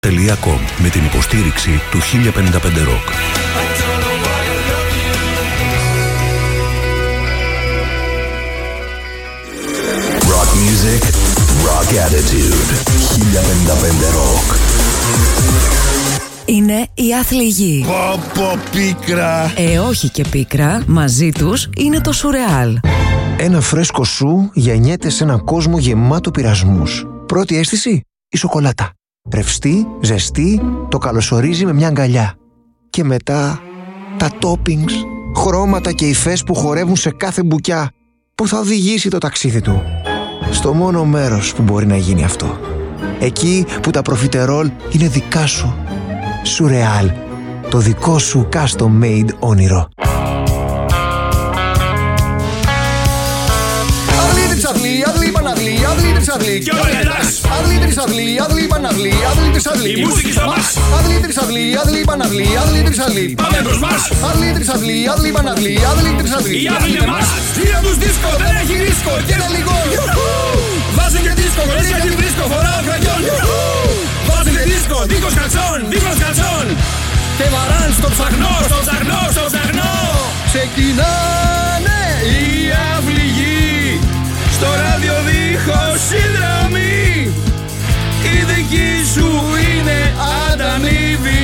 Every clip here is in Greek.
με την υποστήριξη του 1055 Rock. Rock music, rock attitude. 1055 Rock. Είναι η άθλη γη. Πω πίκρα. Όχι και πίκρα, μαζί τους είναι το σουρεάλ. Ένα φρέσκο σου γεννιέται σε έναν κόσμο γεμάτο πειρασμούς. Πρώτη αίσθηση, η σοκολάτα. Ρευστή, ζεστή, το καλωσορίζει με μια αγκαλιά. Και μετά τα toppings, χρώματα και υφές που χορεύουν σε κάθε μπουκιά, που θα οδηγήσει το ταξίδι του στο μόνο μέρος που μπορεί να γίνει αυτό. Εκεί που τα προφιτερόλ είναι δικά σου. Σουρεάλ, το δικό σου custom made όνειρο. Αυλή, παναυλή, αυλή, τρισαυλή. Και όλα εντάξει. Αυλή, τρισαυλή, αυλή, παναυλή, αυλή, τρισαυλή. Η μουσική στο μας. Αυλή, τρισαυλή, αυλή, παναυλή, αυλή, τρισαυλή. Πάμε προς μας. Αυλή, τρισαυλή, αυλή, παναυλή, αυλή, τρισαυλή. Η αυλή είναι μας. Είναι τους δίσκο, δεν έχει ρίσκο. Και ένα λίγο. Βάζε και δίσκο, χωρίς γιατί βρίσκω. Φοράω κραγιόν. Βάζε και δίσκο, δίχως καλτσόν, δίχως καλτσόν. Και βαράν στο ψαχνό, στο ψαχνό, στο ψαχνό. Ξεκινάνε η αυλή. Στο ράδιο δίχως συνδρομή, η δική σου είναι ανταμοιβή.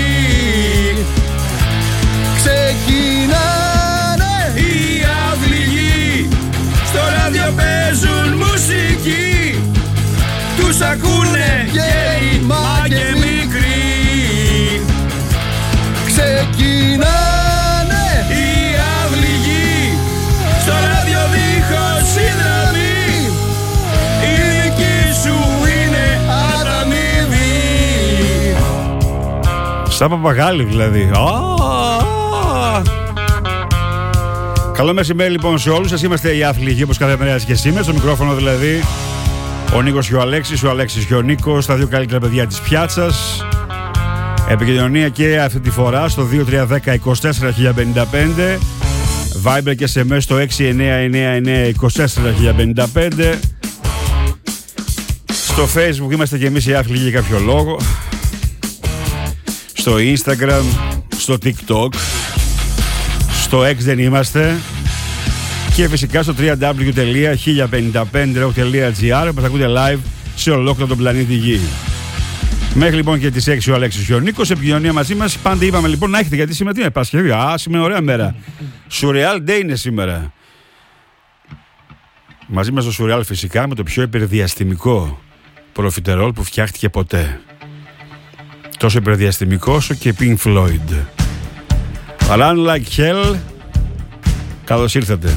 Ξεκινάνε οι αυληγοί, στο ράδιο παίζουν μουσική, τους ακούνε γέροι μα και μικροί. Ξεκινάνε οι αυληγοί, στο ράδιο δίχως συνδρομή, σαν παπαγάλη δηλαδή. Καλό μεσημέρι λοιπόν σε όλους σας. Είμαστε οι άθλοι όπως κάθε μέρα και σήμερα. Στο μικρόφωνο δηλαδή ο Νίκος και ο Αλέξης, ο Αλέξης και ο Νίκος, τα δύο καλύτερα παιδιά της πιάτσας. Επικοινωνία και αυτή τη φορά στο 2310-24-1055, Viber και SMS στο 6999-24-1055. Στο Facebook είμαστε και εμείς οι άθλοι για κάποιο λόγο. Στο Instagram, στο TikTok, στο X δεν είμαστε. Και φυσικά στο www.1055.gr που θα ακούτε live σε ολόκληρο τον πλανήτη Γη. Μέχρι λοιπόν και τις 6 ο Αλέξης και ο Νίκος, επικοινωνία μαζί μας. Πάντα είπαμε λοιπόν να έχετε, γιατί σήμερα τι είναι, Παρασκευή. Σήμερα ωραία μέρα. Surreal Day είναι σήμερα. Μαζί μας το Surreal φυσικά με το πιο υπερδιαστημικό προφιτερόλ που φτιάχτηκε ποτέ. Τόσο υπερδιαστημικό όσο και Pink Floyd. Run Like Hell. Καλώς ήρθατε.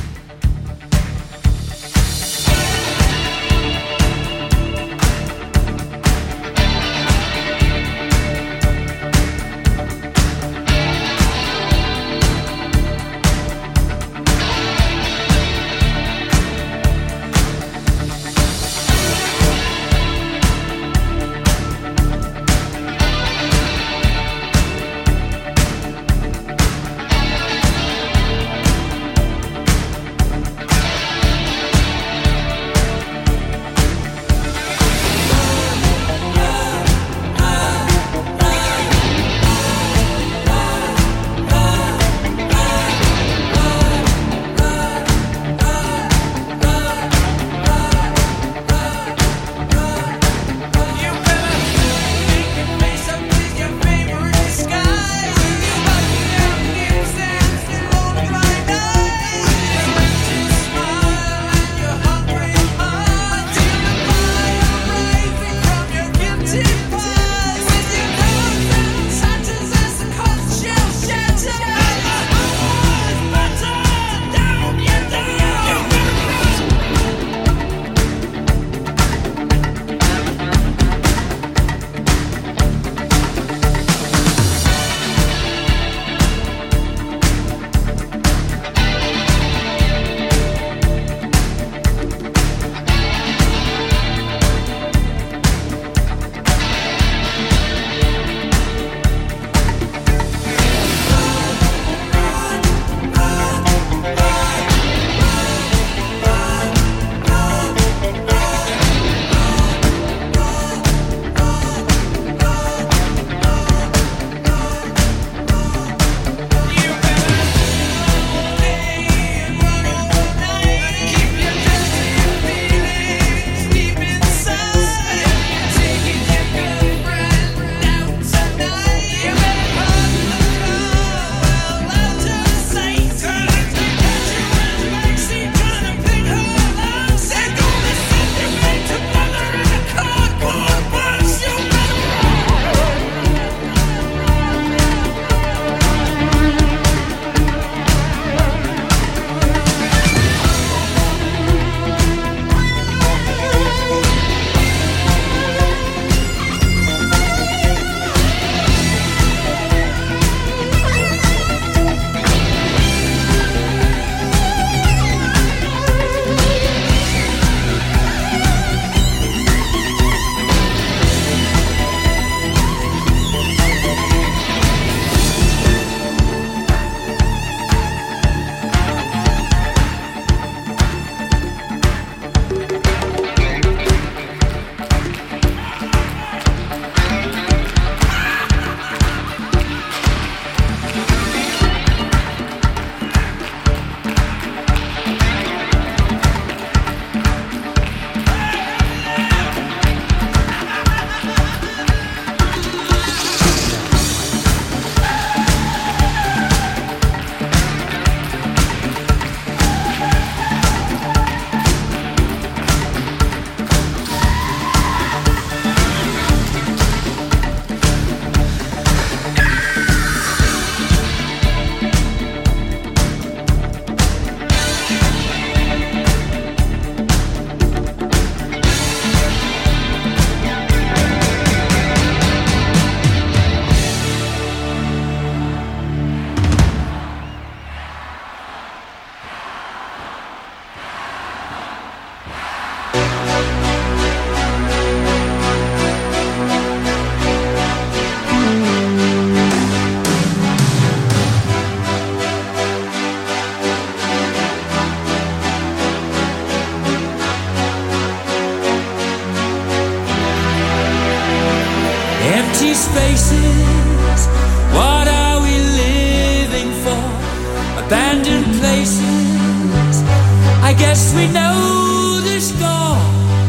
empty spaces. What are we living for? Abandoned places. I guess we know the score.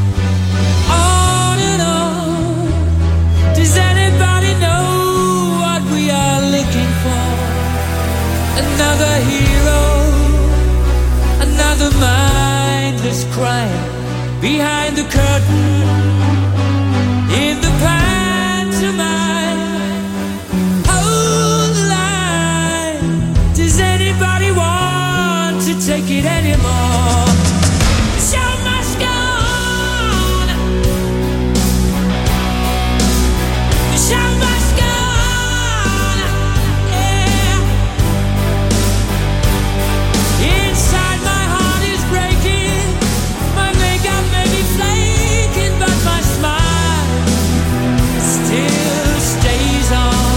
On and on. Does anybody know what we are looking for? Another hero, another mindless crime behind the curtain in the pantomime. Hold the line. Does anybody want to take it anymore? The show must go on. The show must go on. Yeah. Inside my heart is breaking. My makeup may be flaking, but my smile still stays on.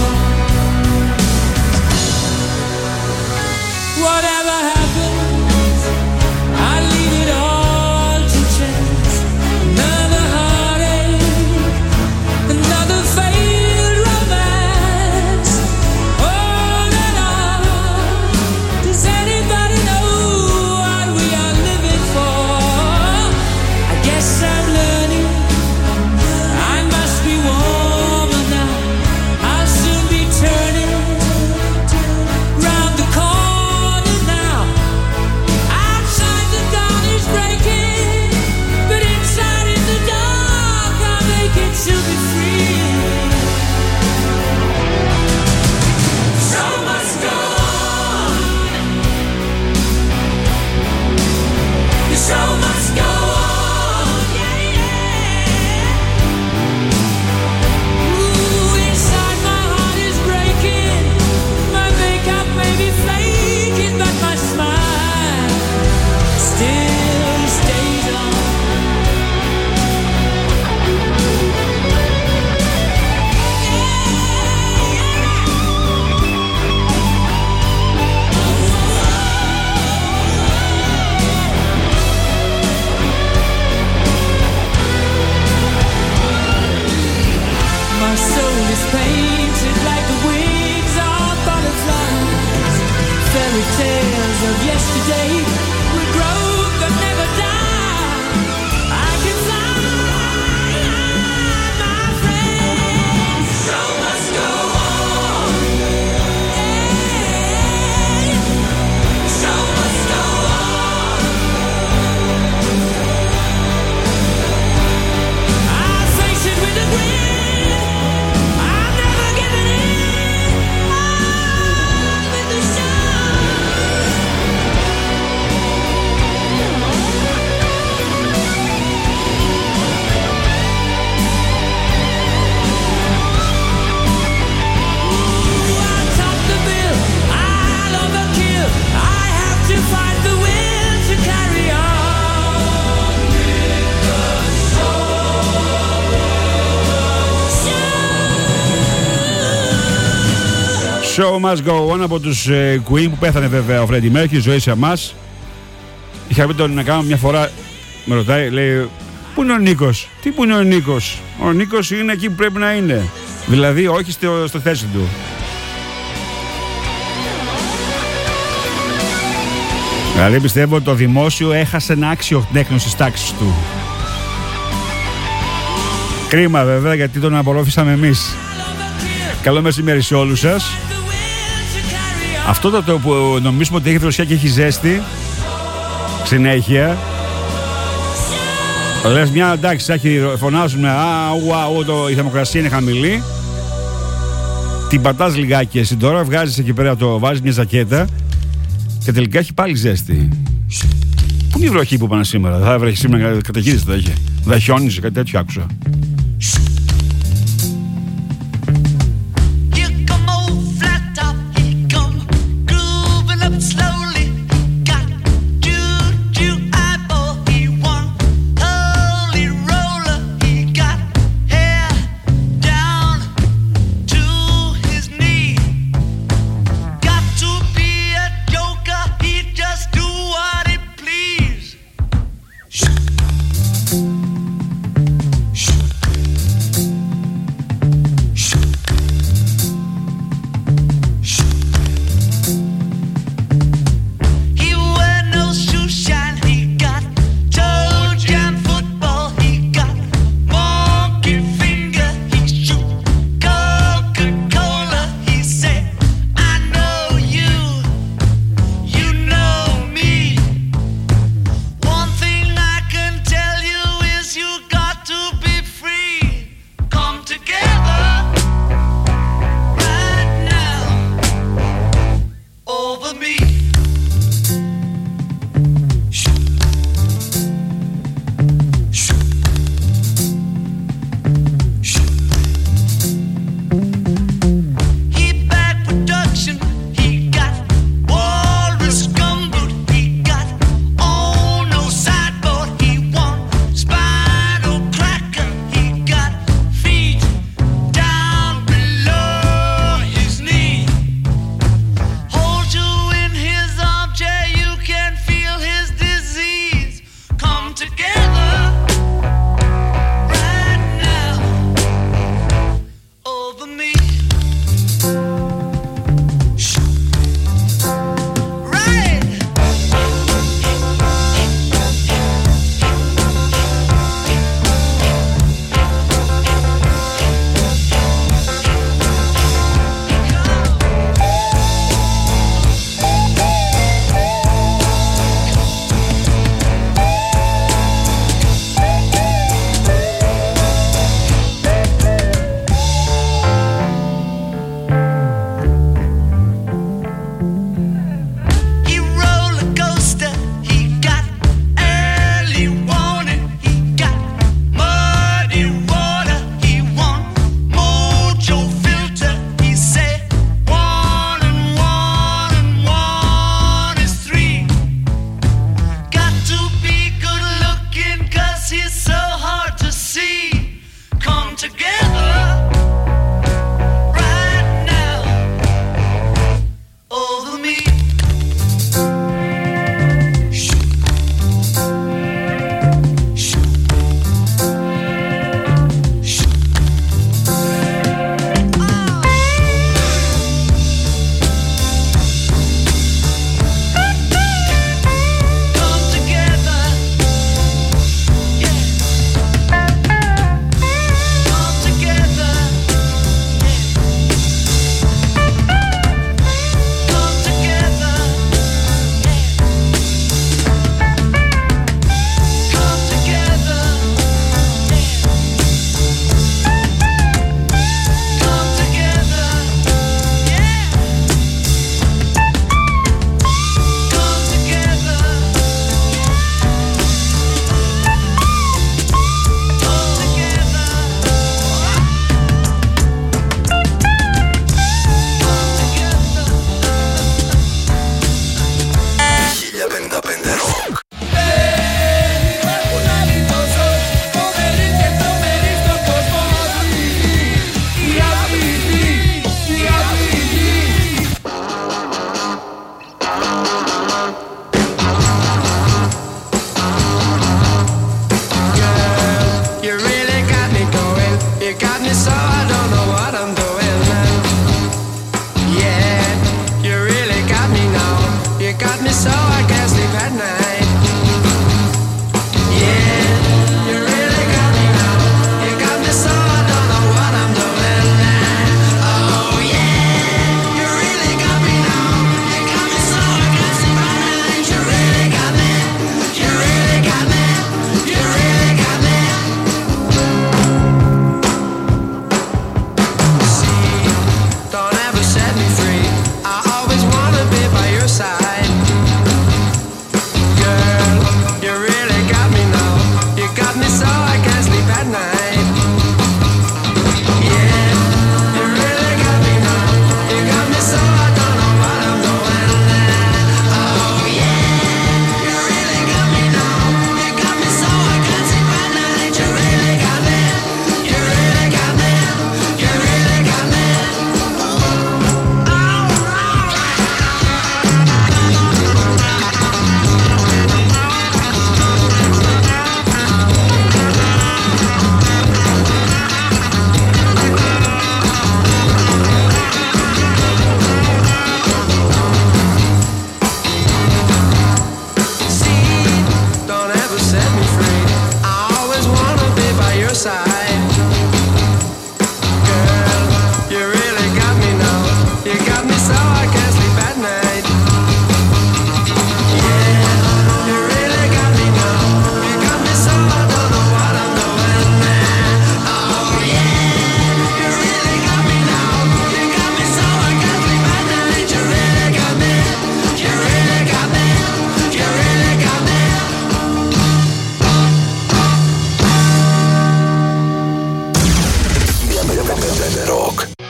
Whatever happens, I leave it all to chance. Another heartache, another failed romance. On and on. Does anybody know what we are living for? I guess I'm learning. I must be warmer now. I'll soon be turning round the corner now. Outside the dawn is breaking, but inside in the dark I'm aching to be free. Show must go on. The show must go on. Yeah, yeah. Ooh, inside my heart is breaking. My makeup may be flaking, but my smile still stays on. My soul is painted like the wings of butterflies. Fairy tales of yesterday will grow but never die. I can fly, my friend. Show must go on. Yeah. Show must go on. I face it with a grin. I'm never giving in. On with the show. Ooh, I'll top the bill. I'll overkill. I have to find the will to carry on with the Show must go on από τους Queen που πέθανε βέβαια ο Freddie Mercury, ζωή σε εμάς. Είχα πει τον να κάνω μια φορά, με ρωτάει, λέει, πού είναι ο Νίκος? Τι πού είναι ο Νίκος? Ο Νίκος είναι εκεί που πρέπει να είναι. Δηλαδή όχι στο θέση του. Δηλαδή πιστεύω ότι το δημόσιο έχασε ένα άξιο τέκνο στις τάξεις του. Κρίμα βέβαια γιατί τον απορρόφησαμε εμείς. Καλό μεσημέρι σε όλους σας. Αυτό το που νομίζουμε ότι έχει δροσιά και έχει ζέστη συνέχεια. Λες μια εντάξει, φωνάζουμε η θερμοκρασία είναι χαμηλή. Την πατάς λιγάκι εσύ τώρα, βγάζεις εκεί πέρα, βάζεις μια ζακέτα και τελικά έχει πάλι ζέστη. Πού είναι η βροχή που πάνε σήμερα? Θα βρέχει σήμερα, καταιγίδες θα έχει. Θα χιόνιζε, κάτι τέτοιο άκουσα.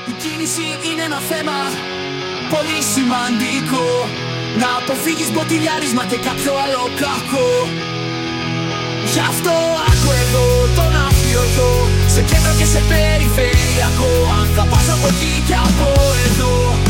Η κίνηση είναι ένα θέμα πολύ σημαντικό. Να αποφύγεις μποτιλιάρισμα και κάποιο άλλο κακό. Γι' αυτό άκου εδώ τον αφιωτό, σε κέντρο και σε περιφερειακό. Αν θα πας από εκεί και από εδώ.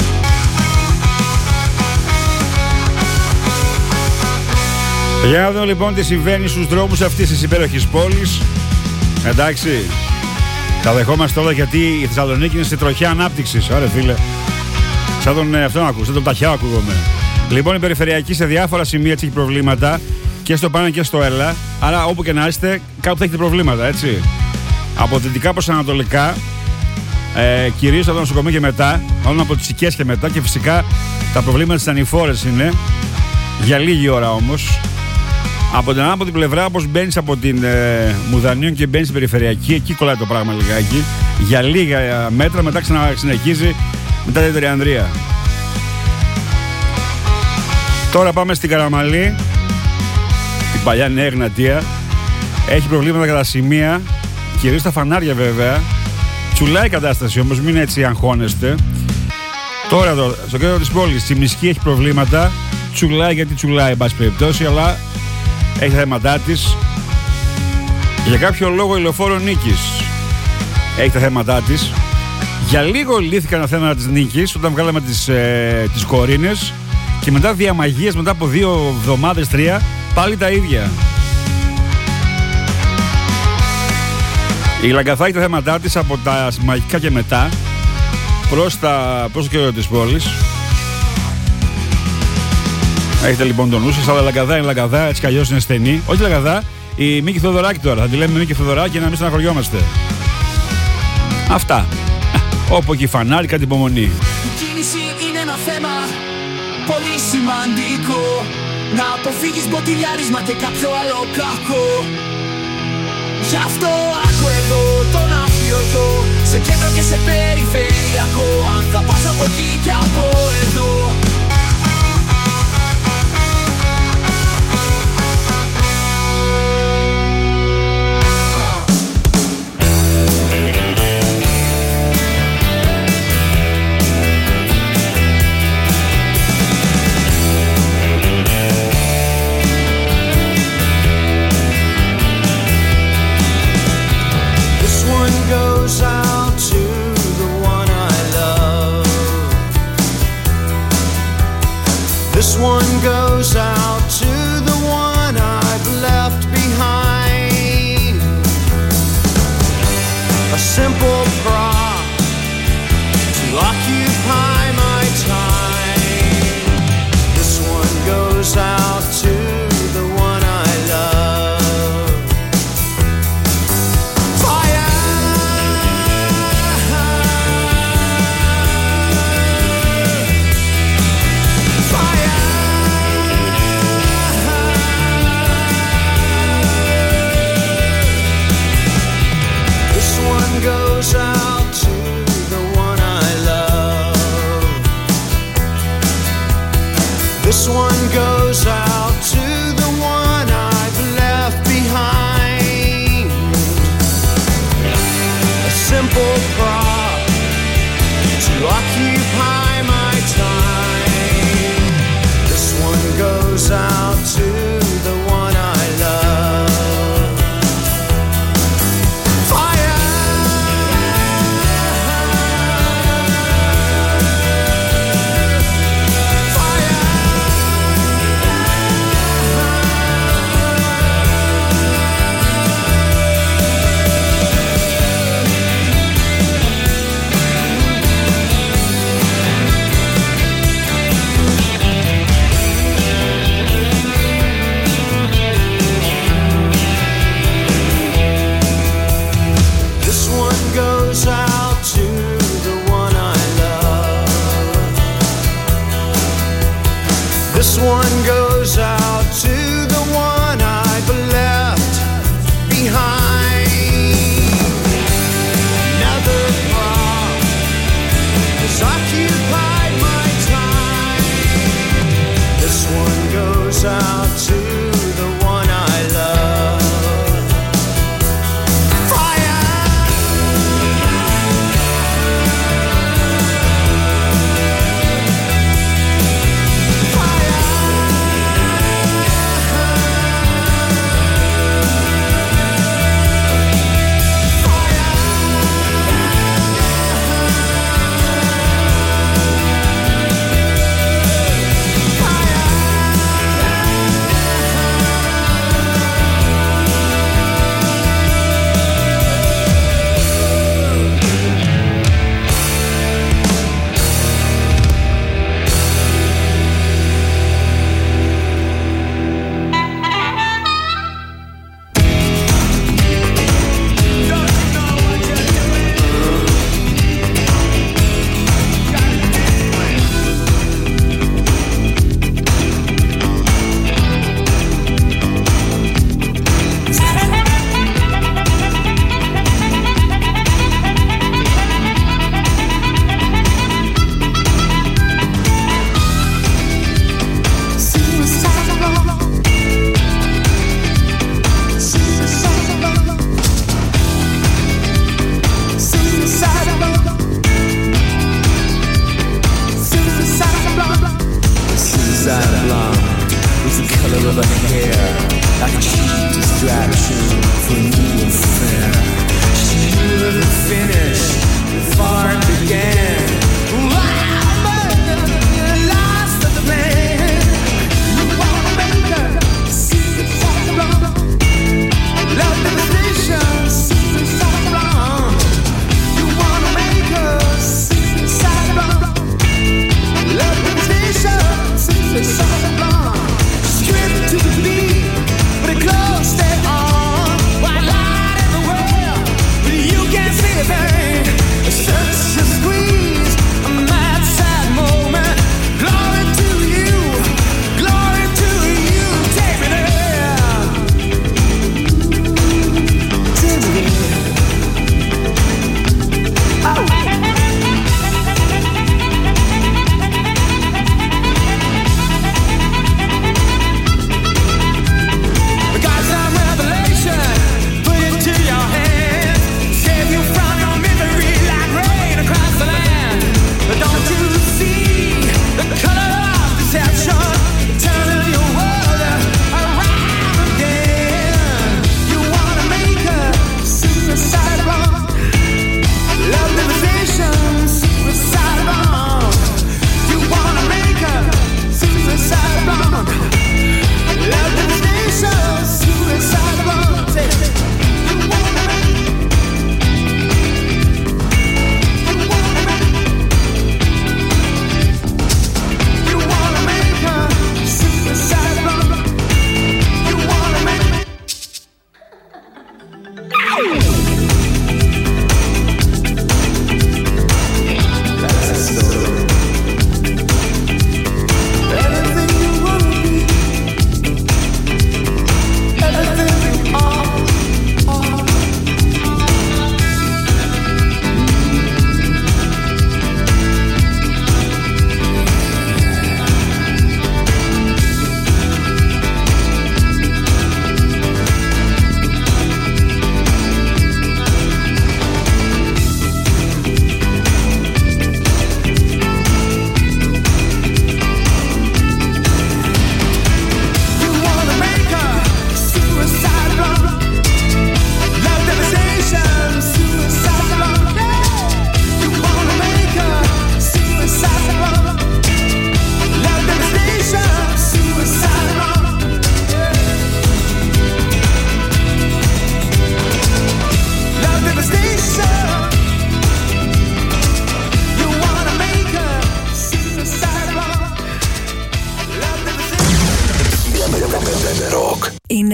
Για να δούμε λοιπόν τι συμβαίνει στους δρόμους αυτής της υπέροχης πόλης. Εντάξει, τα δεχόμαστε όλα γιατί η Θεσσαλονίκη είναι σε τροχιά ανάπτυξης. Ωραία φίλε, σαν τον αυτό να ακούς, σαν τον Ταχιά ακούγομαι. Λοιπόν, η περιφερειακή σε διάφορα σημεία έτσι έχει προβλήματα και στο πάνω και στο έλα. Άρα όπου και να είστε κάπου θα έχετε προβλήματα, έτσι. Από δυτικά προς ανατολικά, κυρίως από το νοσοκομείο και μετά, μάλλον από τις οικίες και μετά, και φυσικά τα προβλήματα στις ανηφόρες είναι, για λίγη ώρα όμως. Από την ανάποδη πλευρά, όπως μπαίνεις από την Μουδανίων και μπαίνεις στην περιφερειακή, εκεί κολλάει το πράγμα λιγάκι. Για λίγα μέτρα, μετά συνεχίζει μετά την Τριανδρία. Τώρα πάμε στην Καραμαλή, την παλιά Νέα Εγνατία. Έχει προβλήματα κατά σημεία, κυρίως στα φανάρια βέβαια. Τσουλάει η κατάσταση όμως, μην έτσι αγχώνεστε. Τώρα εδώ, στο κέντρο της πόλης, στη Μισκή έχει προβλήματα. Τσουλάει γιατί τσουλάει, εν πάση περιπτώσει, αλλά έχει τα θέματά της. Για κάποιο λόγο η Λεωφόρο Νίκης έχει τα θέματά της. Για λίγο λύθηκαν τα θέματα της Νίκης όταν βγάλαμε τις Κορίνες. Και μετά διαμαγείας, μετά από 2 εβδομάδες, 3, πάλι τα ίδια. Η Λαγκαθά έχει τα θέματά της από τα Συμμαχικά και μετά προς το κέντρο της πόλης. Έχετε λοιπόν τον νου σας, αλλά Λαγκαδά είναι Λαγκαδά, έτσι κι αλλιώς είναι στενή. Όχι Λαγκαδά, η Μίκη Θοδωράκη τώρα. Θα τη λέμε Μίκη Θοδωράκη για να μην στεναχωριόμαστε. Αυτά. Όπου εκεί φανάρι, κάτι υπομονή. Η κίνηση είναι ένα θέμα πολύ σημαντικό. Να αποφύγεις μποτιλιάρισμα και κάποιο άλλο κακό. Γι' αυτό άκου εδώ τον αφιωτό, σε κέντρο και σε περιφερειακό. Αν θα πας από εκεί και από εδώ. Goes out to the one I love. This one goes out to the one I've left behind. A simple prop to occupy my time. This one goes out to the one I love. Goes out to the one I love. This one goes out to the one I've left behind. A simple prop to occupy my time. This one goes out to the one I love. This one goes out to the one I've left behind. Another prop has occupied my time. This one goes out to the one I love. Fire!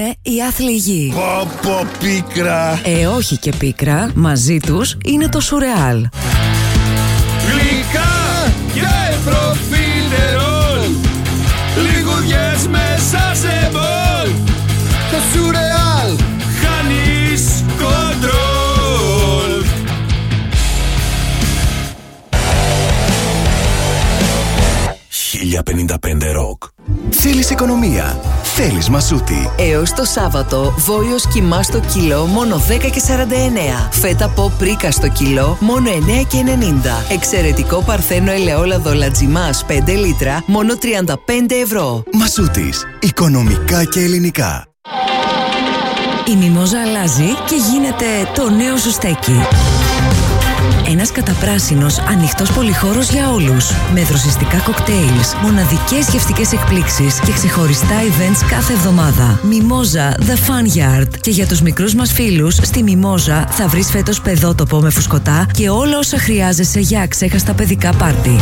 είναι οι άθλοι γη. Πω πίκρα. Όχι και πίκρα, μαζί τους είναι το σουρεάλ. Γλυκά και προφίλτερολ, λιγουδιές μέσα σε μπολ. Το σουρεάλ. Χάνεις κοντρόλ. Ροκ. Θέλεις οικονομία. Θέλεις Μασούτη. Έως το Σάββατο, βόλιος κιμά στο κιλό μόνο 10,49. Φέτα πο πρίκα στο κιλό μόνο 9,90. Εξαιρετικό παρθένο ελαιόλαδο λατζιμάς 5 λίτρα μόνο 35 ευρώ. Μασούτης. Οικονομικά και ελληνικά. Η μιμόζα αλλάζει και γίνεται το νέο σου στέκι. Ένας καταπράσινος, ανοιχτός πολυχώρος για όλους. Με δροσιστικά κοκτέιλς, μοναδικές γευστικές εκπλήξεις και ξεχωριστά events κάθε εβδομάδα. Μιμόζα The Fun Yard. Και για τους μικρούς μας φίλους, στη Μιμόζα θα βρεις φέτος παιδότοπο με φουσκωτά και όλα όσα χρειάζεσαι για αξέχαστα παιδικά πάρτι.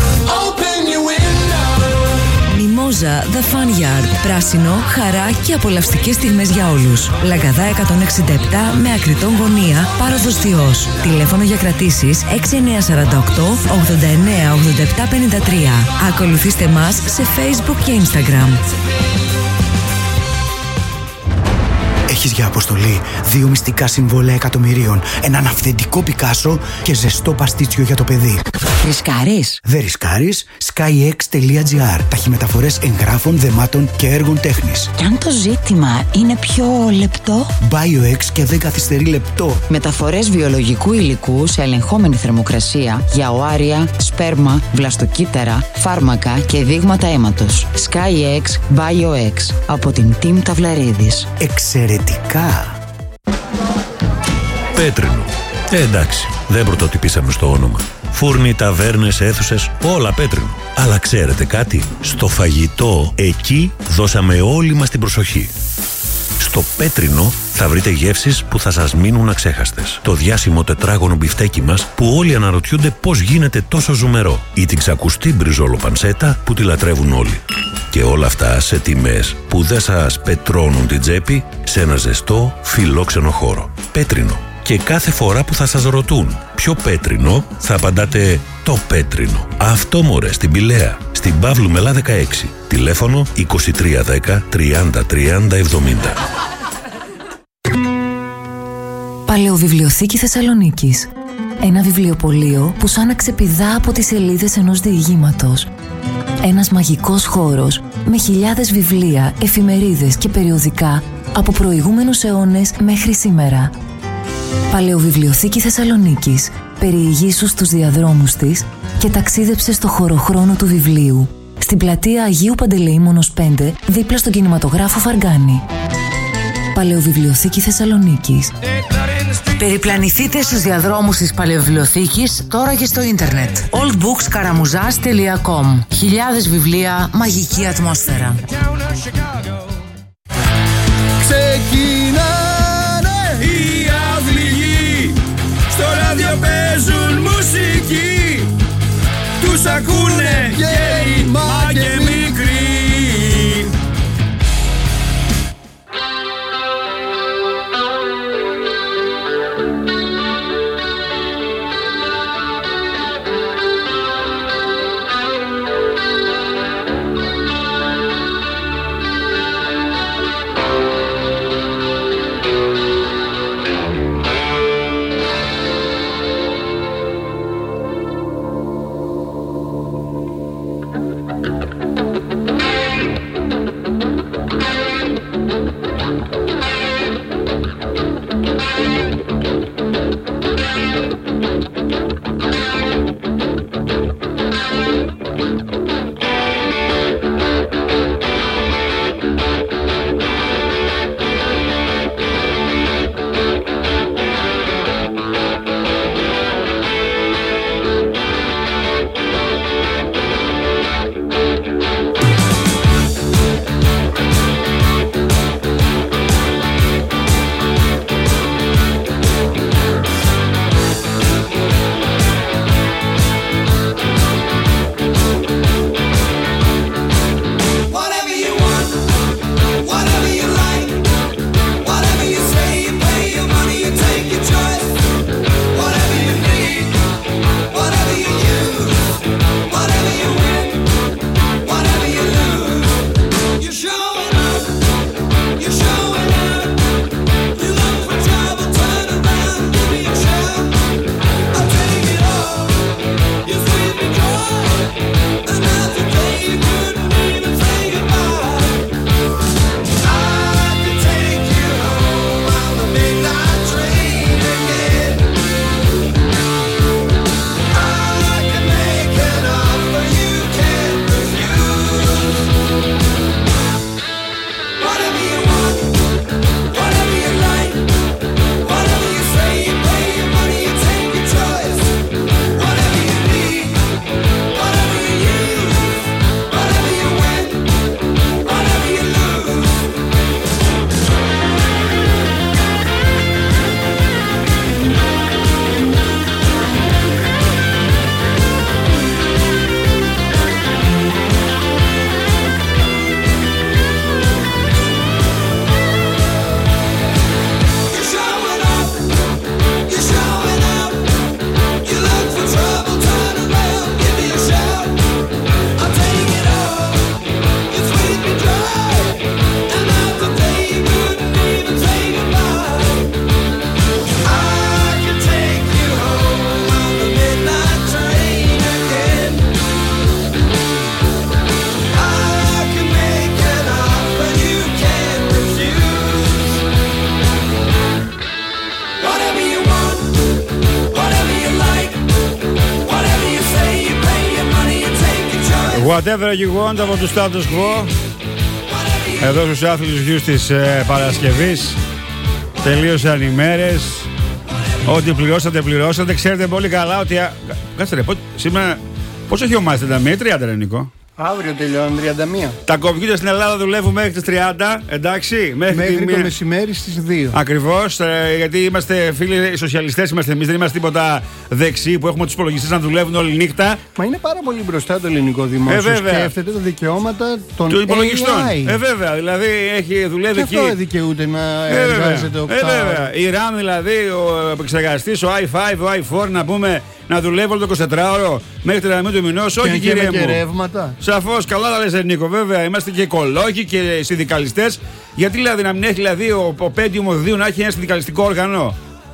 Μιμόζα The Fun Yard. Πράσινο, χαρά και απολαυστικές στιγμές για όλους. Λαγκαδά 167 με ακριτών γωνία, πάροδος Διός. Τηλέφωνο για κρατήσεις 6948 89 87 53. Ακολουθήστε μας σε Facebook και Instagram. Έχεις για αποστολή 2 μυστικά συμβόλαια εκατομμυρίων, έναν αυθεντικό Πικάσο και ζεστό παστίτσιο για το παιδί. Ρισκάρεις? Δεν ρισκάρεις. skyx.gr. Ταχυμεταφορές εγγράφων, δεμάτων και έργων τέχνης. Κι αν το ζήτημα είναι πιο λεπτό? BioX και δεν καθυστερεί λεπτό. Μεταφορές βιολογικού υλικού σε ελεγχόμενη θερμοκρασία για οάρια, σπέρμα, βλαστοκύτταρα, φάρμακα και δείγματα αίματος. SkyX BioX από την Team Ταυλαρίδης. Εξαιρετικά. Πέτρινο. Εντάξει, δεν πρωτοτυπήσαμε στο όνομα. Φούρνοι, ταβέρνες, αίθουσες, όλα πέτρινο. Αλλά ξέρετε κάτι? Στο φαγητό, εκεί δώσαμε όλη μας την προσοχή. Στο πέτρινο θα βρείτε γεύσεις που θα σας μείνουν αξέχαστες. Το διάσημο τετράγωνο μπιφτέκι μας που όλοι αναρωτιούνται πώς γίνεται τόσο ζουμερό. Ή την ξακουστή μπριζόλο πανσέτα που τη λατρεύουν όλοι. Και όλα αυτά σε τιμές που δεν σας πετρώνουν την τσέπη σε ένα ζεστό, φιλόξενο χώρο. Πέτρινο. Και κάθε φορά που θα σας ρωτούν ποιο πέτρινο, θα απαντάτε το πέτρινο. Αυτό μωρέ, στην Πηλαία, στην Παύλου Μελά 16. Τηλέφωνο 2310 30 30 70. Παλαιοβιβλιοθήκη Θεσσαλονίκης. Ένα βιβλιοπωλείο που σαν να ξεπηδά από τις σελίδες ενός διηγήματος. Ένας μαγικός χώρος με χιλιάδες βιβλία, εφημερίδες και περιοδικά από προηγούμενους αιώνες μέχρι σήμερα. Παλαιοβιβλιοθήκη Θεσσαλονίκης. Περιηγήσου στους διαδρόμους της και ταξίδεψε στο χωροχρόνο του βιβλίου. Στην πλατεία Αγίου Παντελεήμονος 5, δίπλα στον κινηματογράφο Φαργκάνη. Παλαιοβιβλιοθήκη Θεσσαλονίκης. Περιπλανηθείτε στους διαδρόμους της Παλαιοβιβλιοθήκης τώρα και στο ίντερνετ. oldbookskaramuzas.com. Χιλιάδες βιβλία, μαγική ατμόσφαιρα. Ξεκινάνε οι αυληγοί, στο ράδιο παίζουν μουσική, τους ακούνε γέροι μα και μικροί. Whatever you want από του Status Quo. Εδώ στους άθλητους γιους της Παρασκευής. Τελείωσαν οι μέρες. Ό,τι πληρώσατε. Ξέρετε πολύ καλά ότι... Κάτσε ρε, σήμερα... Πόσο έχει ομάδες, 31 30 Νικό? Αύριο τελειώνουν 31. Τα κομπιούτερ στην Ελλάδα δουλεύουν μέχρι τις 30, εντάξει. Μέχρι το μεσημέρι στις 2. Ακριβώς, γιατί είμαστε φίλοι σοσιαλιστές, είμαστε εμείς, δεν είμαστε τίποτα δεξιοί που έχουμε τους υπολογιστές να δουλεύουν όλη νύχτα. Μα είναι πάρα πολύ μπροστά το ελληνικό δημόσιο. Σκέφτεται τα δικαιώματα των υπολογιστών. AI. Βέβαια, δηλαδή δουλεύει εκεί. Και αυτό δικαιούται να εργάζεται 8 βέβαια. Η RAM δηλαδή, ο επεξεργαστής, ο i5, ο i4 να πούμε, να δουλεύει όλο το 24ωρο μέχρι την 31 του μηνός. Όχι κύριε μου. Και ρεύματα. Σαφώς, καλά τα λες Νίκο, βέβαια. Είμαστε και οικολόγοι και συνδικαλιστές. Γιατί δηλαδή να μην έχει δηλαδή ο Pentium 2 να έχει ένα συνδικαλιστικό όργανο?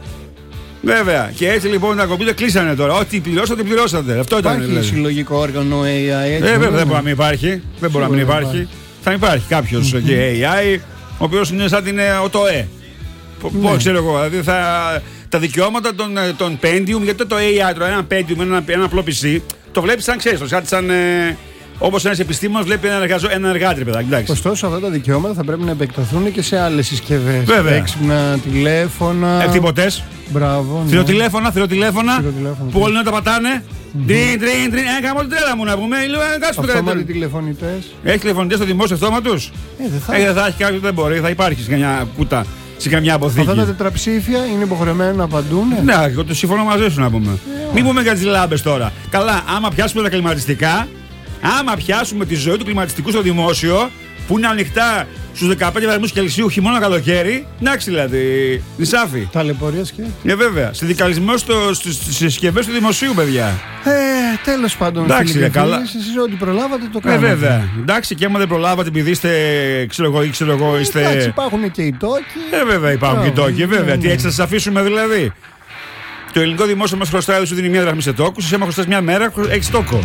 Βέβαια. Και έτσι λοιπόν τα κομπιούτερ κλείσανε τώρα. Ό,τι πληρώσατε. Αυτό ήταν. Υπάρχει δηλαδή συλλογικό όργανο AI. Βέβαια, δεν μπορεί να μην υπάρχει. Δεν μπορεί να μην υπάρχει. Θα υπάρχει κάποιος και AI, ο οποίος είναι σαν το ΕΕ. Πώς ξέρω εγώ, δηλαδή τα δικαιώματα των Pentium, γιατί το AI, ένα Pentium, ένα απλό PC, το βλέπεις σαν ξέρεις, σαν όπως ένας επιστήμονας βλέπει ένα εργάτρι, παιδάκι. Ωστόσο, αυτά τα δικαιώματα θα πρέπει να επεκταθούν και σε άλλες συσκευές. Βέβαια. Έξυπνα τηλέφωνα. Εκτυπωτές. Μπράβο. Ναι. Θηροτηλέφωνα. Που όλοι να τα πατάνε. Τρίν. Έκανα όλη τρέλα μου να πούμε. Αυτόματοι τηλεφωνητές. Έχει τηλεφωνητές στο δημόσιο αυτόμα τους? Δεν θα έχει κάποιο, δεν μπορεί. Θα υπάρχει σε καμιά κούτα, σε καμιά αποθήκη. Αυτά τα τετραψήφια είναι υποχρεωμένα να απαντούν. Ναι, εγώ το συμφωνώ μαζί σου να πούμε. Μην πούμε για τις λάμπες τώρα. Καλά, άμα πιάσουμε τα κλιματιστικά. Άμα πιάσουμε τη ζωή του κλιματιστικού στο δημόσιο, που είναι ανοιχτά στους 15 βαθμούς Κελσίου χειμώνα καλοκαίρι, εντάξει δηλαδή, νησάφι. Ταλαιπωρία και. Βέβαια. Συνδικαλισμό στις συσκευές του δημοσίου, παιδιά. Τέλος πάντων. Εντάξει, καλά. Εσείς ό,τι προλάβατε το κάνετε. Βέβαια. Εντάξει, και άμα δεν προλάβατε επειδή είστε, ξέρω εγώ, είστε. Εντάξει, υπάρχουν και οι τόκοι. Βέβαια, υπάρχουν και οι τόκοι, βέβαια. Τι έτσι θα σας αφήσουμε δηλαδή? Το ελληνικό δημόσιο μας χρωστάει, δεν σου δίνει 1 δραχμή σε τόκους, εσύ άμα χρωστάς 1 μέρα, έχεις τόκο.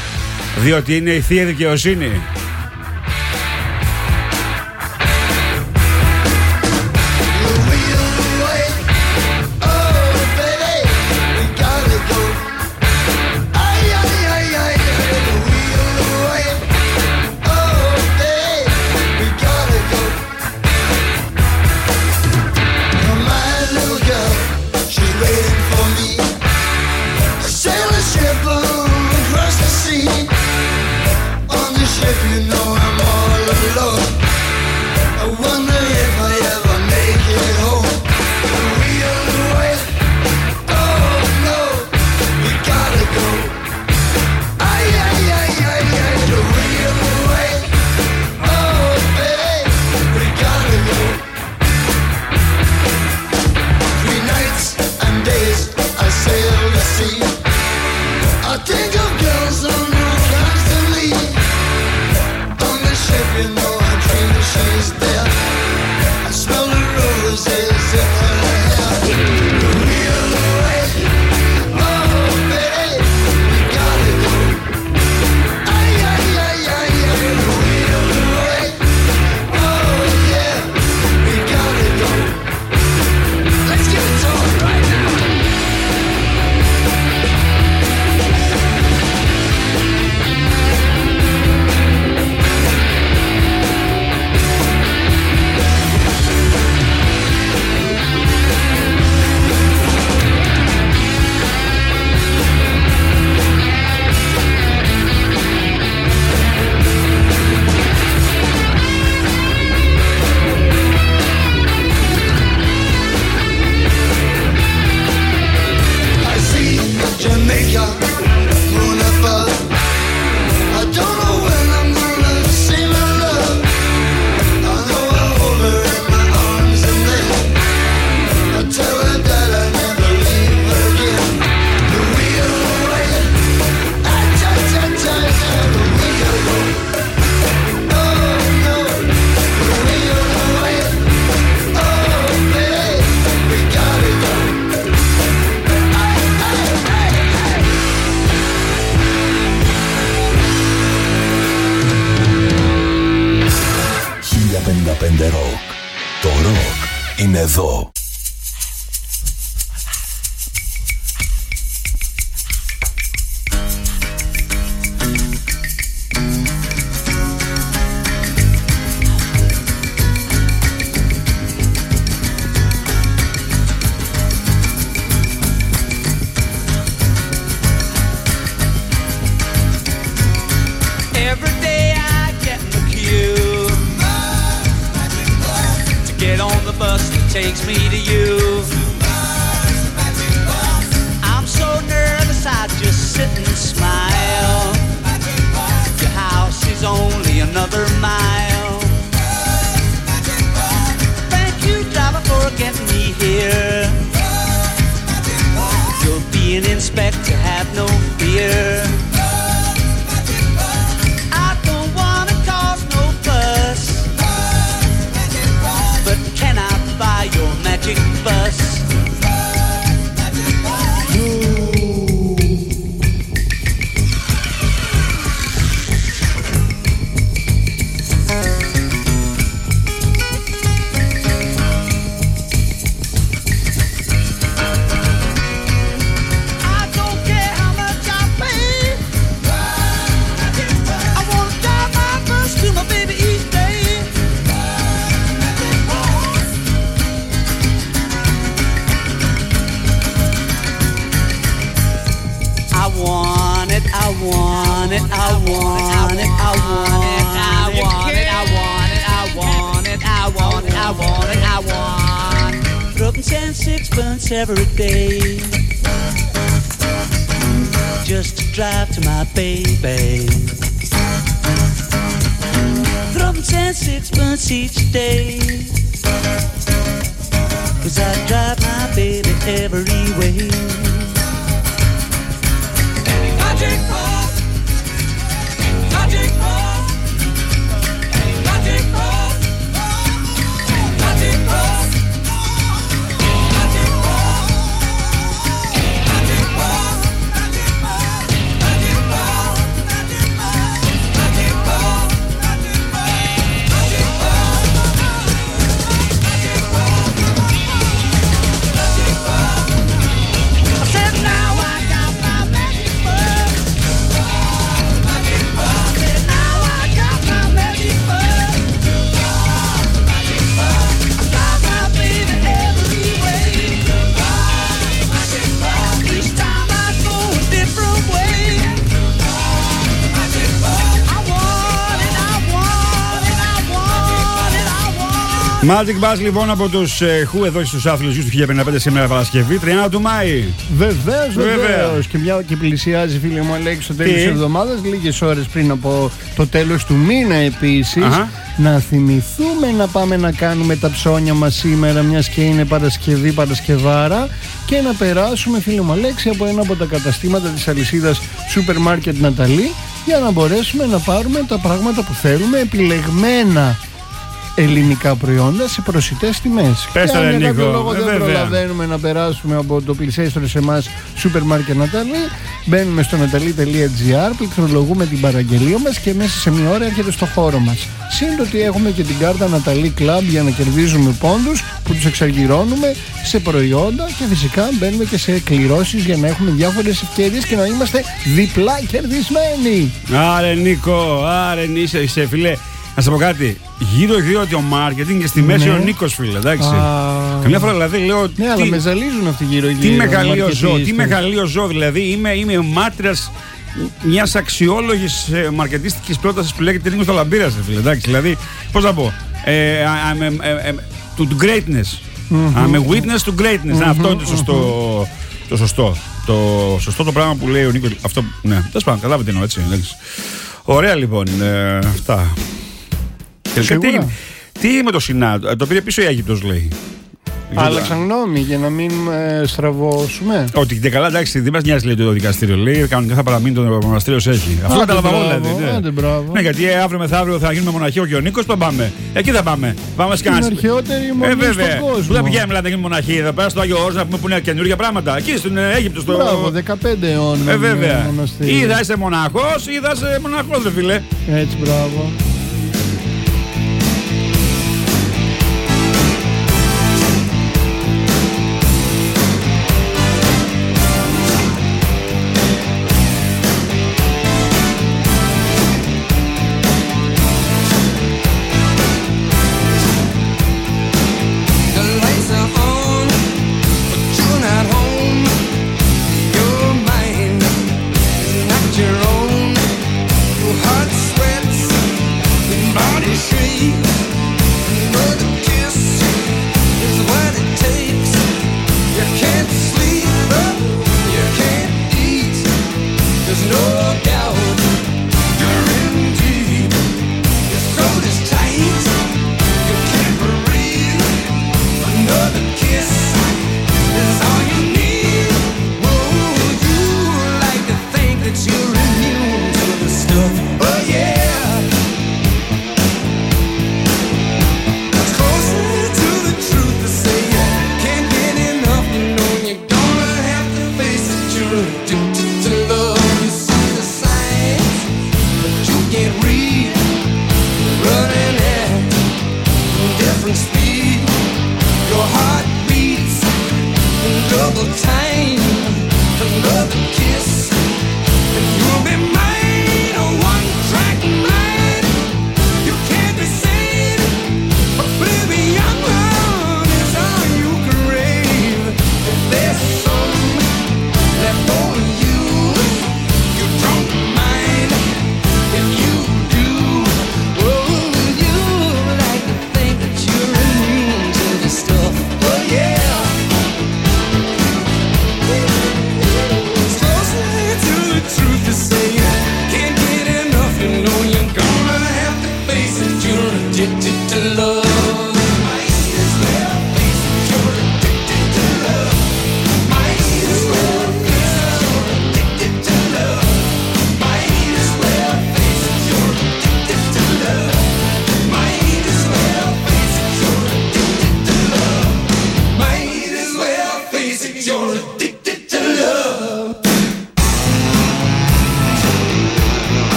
Διότι είναι η θεία δικαιοσύνη. Το ροκ είναι εδώ. takes me to you. I'm so nervous I just sit and smile. Your house is only another mile. Thank you, driver, for getting me here. You'll be an inspector, have no fear. I don't wanna cause no fuss, but can I buy your magic bus? Every day, just to drive to my baby. Throw 10 6 each day, 'cause I drive my baby every way. Magic bus, magic bus, magic bus, magic bus. Magic Bus λοιπόν από τους Who εδώ στους Άθλους του 1955 σήμερα Παρασκευή, 30 του Μάη. Βεβαίως. Και πλησιάζει, φίλε μου Αλέξη, το τέλος της εβδομάδας, λίγες ώρες πριν από το τέλος του μήνα επίσης. Να θυμηθούμε να πάμε να κάνουμε τα ψώνια μας σήμερα, μιας και είναι Παρασκευή, Παρασκευάρα, και να περάσουμε, φίλε μου Αλέξη, από ένα από τα καταστήματα της αλυσίδας Supermarket Ναταλή, για να μπορέσουμε να πάρουμε τα πράγματα που θέλουμε, επιλεγμένα ελληνικά προϊόντα σε προσιτές τιμές. Πες τα, για κάποιο λόγο δεν προλαβαίνουμε να περάσουμε από το πλησιέστερο σε εμάς Supermarket Ναταλή, μπαίνουμε στο natalii.gr, πληκτρολογούμε την παραγγελία μας και μέσα σε μία ώρα έρχεται στο χώρο μας. Συν ότι έχουμε και την κάρτα Ναταλή Club για να κερδίζουμε πόντους που τους εξαργυρώνουμε σε προϊόντα, και φυσικά μπαίνουμε και σε κληρώσεις για να έχουμε διάφορες ευκαιρίες και να είμαστε διπλά κερδισμένοι. Άρε Νίκο, άρε είσαι φίλε. Να σε πω κάτι, γύρω το marketing και στη μέση ο Νίκος, φίλε, εντάξει. Καμιά φορά δηλαδή λέω. Ναι, αλλά με ζαλίζουν αυτοί γύρω-γύρω. Τι μεγαλείο ζώο, δηλαδή είμαι μάρτυρας μιας αξιόλογης μαρκετίστικης πρότασης που λέγεται Νίκος Ταλαμπύρας, φίλε, εντάξει. Δηλαδή, πώς να πω, to greatness. I'm a witness to greatness. Αυτό είναι το σωστό το πράγμα που λέει ο Νίκος. Αυτό, ναι, τέλος πάντων, καταλάβετε τι εννοώ, έτσι. Ωραία λοιπόν, αυτά. Τι με το Σινά, το πήρε πίσω η Αίγυπτος, λέει. Άλλαξαν γνώμη για να μην στραβώσουμε. Ότι και καλά, εντάξει, δεν μας νοιάζει, λέει, το δικαστήριο. Λέει, κανονικά θα παραμείνει το μοναστήριο έχει. Αυτό κατάλαβα όλα, δηλαδή. Ναι, γιατί αύριο μεθαύριο θα γίνουμε μοναχείο και ο Νίκος, θα πάμε. Εκεί θα πάμε. Πάμε σκάνση. Είναι αρχαιότερη μονή στον κόσμο. Πού θα πηγαίνουμε να γίνουμε μοναχοί, θα πάμε στο Άγιο Όρος να πούμε που είναι καινούργια πράγματα. Εκεί στην Αίγυπτο. Μπράβο, 15 αιώνα. Βέβαια. Ή θα είσαι μοναχός ή θα είσαι μοναχός, δε φίλε. Έτσι, μπράβο. Your own heart sweats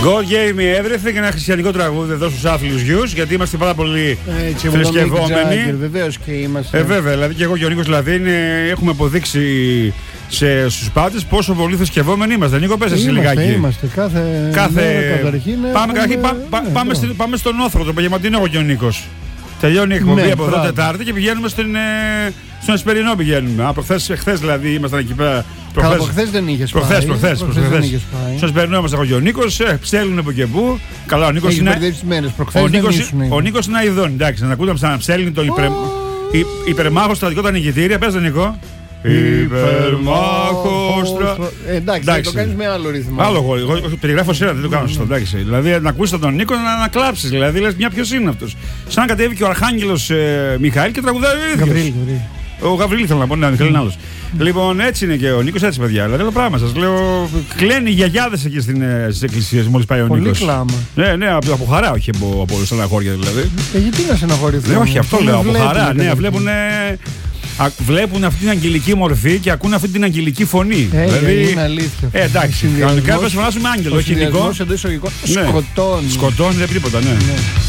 God gave me everything, ένα χριστιανικό τραγούδι εδώ στους άθλιους γιους, γιατί είμαστε πάρα πολύ θρησκευόμενοι. Βεβαίως και είμαστε. Βέβαια, δηλαδή και εγώ και ο Νίκος δηλαδή έχουμε αποδείξει στους πάντες πόσο πολύ θρησκευόμενοι είμαστε. Νίκο, πες εσύ λιγάκι. Είμαστε κάθε καταρχήν. Πάμε στον Όθρο, το απογευματινό, εγώ και ο Νίκος. Τελειώνει η εκπομπή από εδώ Τετάρτη και πηγαίνουμε στον Εσπερινό πηγαίνουμε. Χθες δηλαδή ήμασταν εκεί πέρα. Από χθες δεν είχες πάει. Προχθές. Στον Εσπερινό ήμασταν εγώ και ο Νίκος. Ψέλνουν από και πού. Καλά, ο Νίκος είναι. Ο Νίκος είναι αηδόν. Εντάξει, να ακούτε να ψέλνει τον υπερμάχο στρατικό τα νικητήρια. Πες τον Νικό. Υπερμάχος. Εντάξει, το κάνεις με άλλο ρυθμό. Άλλο, εγώ περιγράφω σειρά, δεν το κάνω σωστό. Δηλαδή να ακούσεις τον Νίκο να κλάψεις. Δηλαδή λες μια ποιος είναι αυτός. Σαν να κατέβει και ο Αρχάγγελος Μιχαήλ και τραγουδάει ο ίδιος. Ο Γαβρίλη θέλω να πω, ναι, Μιχαήλ είναι άλλος. Λοιπόν, έτσι είναι και ο Νίκος, έτσι παιδιά. Δηλαδή το πράγμα σας λέω. Κλαίνουν οι γιαγιάδες εκεί στις εκκλησίες μόλις πάει ο Νίκος. Πολύ κλάμα. Ναι, από χαρά, όχι από στεναχώρια δηλαδή. Γιατί να στεναχωρηθούν. Όχι, αυτό λέω, από χαρά. Ναι, βλέπουν αυτή την αγγελική μορφή και ακούν αυτή την αγγελική φωνή. Δηλαδή είναι αλήθεια. Εντάξει, κανονικά πρέπει να φωνάσουμε άγγελο, όχι Νικό. Σκοτώνει. Σκοτώνει, δεν τίποτα, ναι.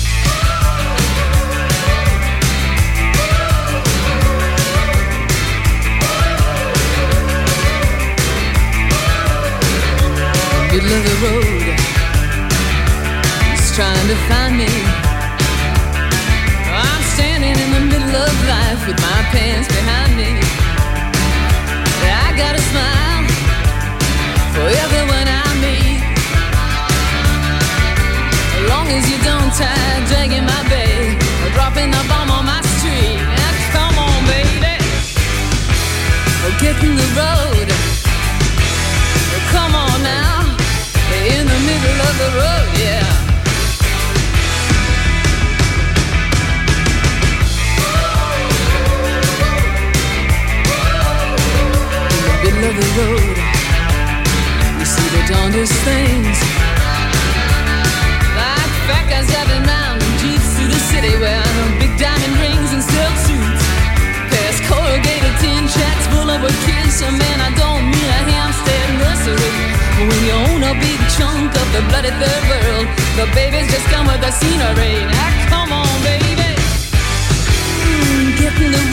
Middle of the road, he's trying to find me. I'm standing in the middle of life with my pants behind me. I got a smile for everyone I meet. As long as you don't try dragging my bag or dropping the bomb on my street. Now come on, baby, get in the road. Come on now. In the middle of the road, yeah. In the middle of the road, you see the darndest things. Like fat guys driving round in jeeps through the city wearing big diamond rings and silk suits. Past corrugated tin shacks full of a kids. Man, I don't mean a Hampstead nursery. When you own a big chunk of the bloody third world, the babies just come with the scenery. Now come on, baby, get in the